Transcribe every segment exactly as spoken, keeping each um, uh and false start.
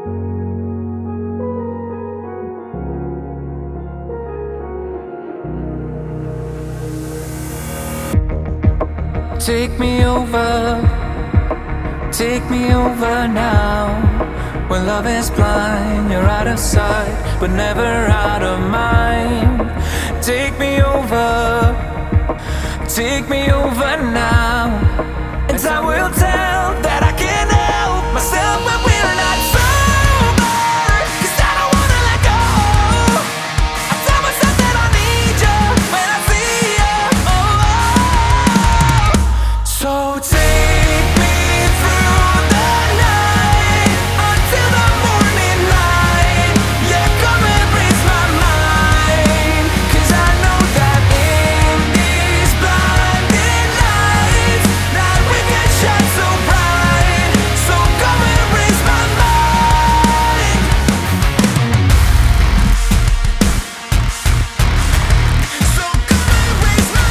Take me over, take me over now. When love is blind, you're out of sight, but never out of mind. Take me over, take me over now, and I will tell that I can help myself, but we're not sober, 'cause I don't wanna let go. I tell myself that I need you when I see you. Oh, oh. So take me through the night until the morning light. Yeah, come and raise my mind, 'cause I know that in these blinding lights that we can shine so bright. So come and raise my mind. So come and raise my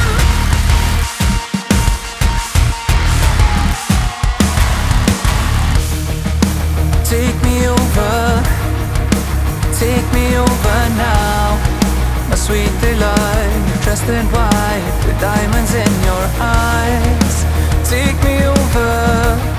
mind. Take me over, take me over now. My sweet delight, dressed in white with diamonds in your eyes. Take me over,